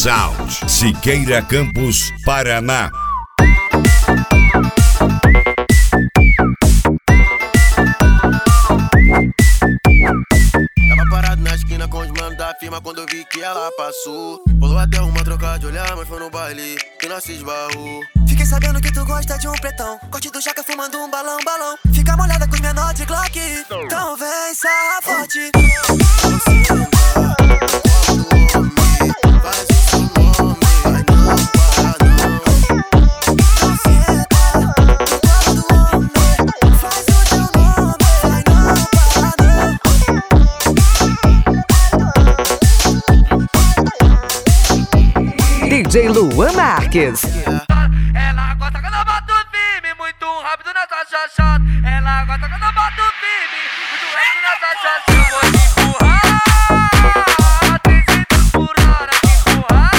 Sound, Siqueira Campos, Paraná. Tava parado na esquina com os manos da firma quando eu vi que ela passou. Rolou até uma troca de olhar, mas foi no baile que nós se esbarrou. Fiquei sabendo que tu gosta de um pretão, corte do jaca fumando um balão. Fica molhada com os menor de Glock, então vem sarra forte. DJ Luan Marques. Ela gosta quando eu boto firme, muito rápido nessa chachada. Ela gosta quando eu boto firme, muito rápido nessa chachada. Eu vou te empurrar, 300 por hora, te empurrar,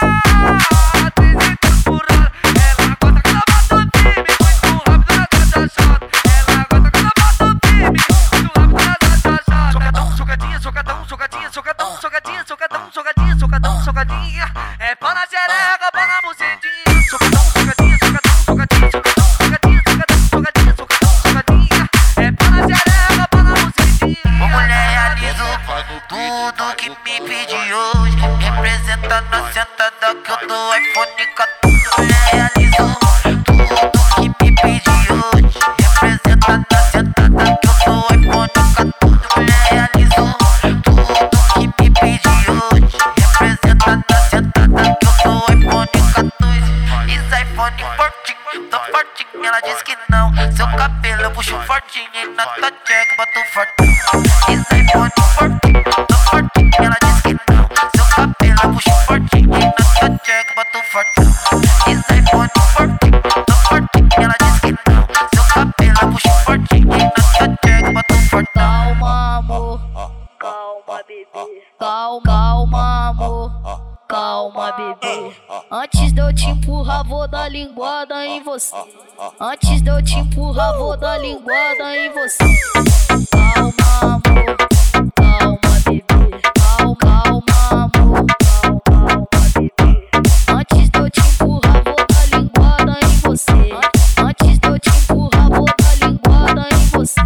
300 por hora. Ela gosta quando eu boto firme, muito rápido nessa chachada. Ela gosta quando eu boto firme, muito rápido nessa chachada. Socadão, socadinha, socadinha, socadão, socadinha, socadão, socadinha, socadão, socadão, socadinha. É pau na xereca, pau na bucetinha. Socadão, socadinha, socadão, socadinha, socadão, socadinha, socadão, socadinha, socadão, socadinha. É pau na xereca, pau na bucetinha. Ô mulher, realizo tudo que me pedi hoje. Representando a sentada que eu dou iPhone 14. Mulher, realizo tudo que me pedi hoje. Representando a sentada que eu dou iPhone 14. Mulher, realizo tudo que me pedi hoje. Representando a sentada que eu dou iPhone 14. Isso iPhone fortinho, tô fortinho. Ela diz que não. Seu cabelo eu puxo fortinho e na tua check boto fortinho. Isso iPhone fortinho, tô fortinho. Ela diz que não. Seu cabelo eu puxo fortinho e na tua check boto fortinho. Isso iPhone fortinho, tô fortinho. Ela diz que não. Seu cabelo eu puxo fortinho e na tua check boto fortinho. Calma, amor. Calma, bebê. Calma, amor. Calma, bebê. Antes de eu te empurrar, vou dar linguada em você. Antes de eu te empurrar, vou dar linguada em você. Calma, amor. Calma, bebê. Calma, amor. Calma, bebê. Antes de eu te empurrar, vou dar linguada em você. Antes de eu te empurrar, vou dar linguada em você.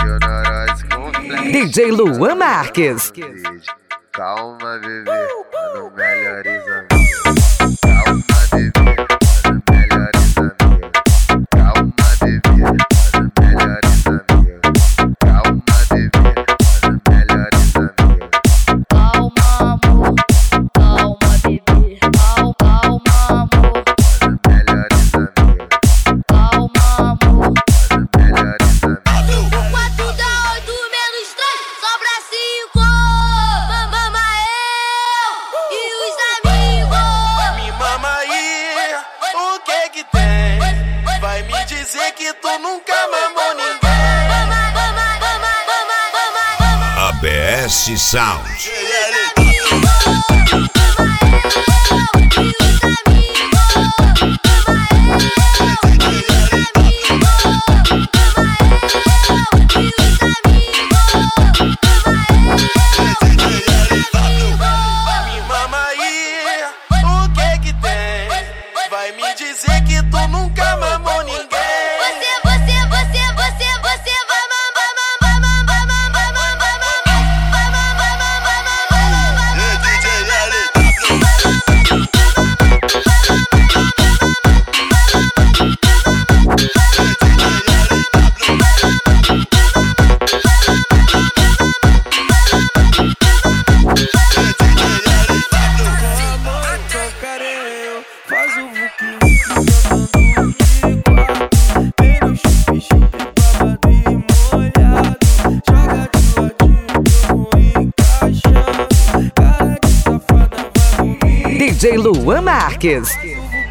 DJ Luan Marques. Calma, bebê, mano, melhores amigos. Calma, bebê, mano, melhores amigos. Calma, bebê, mano, melhores amigos. Calma, bebê, mano, melhores amigos. Calma, amor. Calma, bebê. Calma, amor. Mano, melhores amigos. Calma, amor. Mano, melhores amigos. 4 dá 8 menos 3, sobra 5. Mama eu e os amigos. Me mama aí, o que tem? Vai me dizer que tu nunca mamou ninguém. ABS Sound. Me mama aí, o que tem? Vai me dizer que tu nunca mamou ninguém. Você vai Faz o vucu, DJ Luan Marques.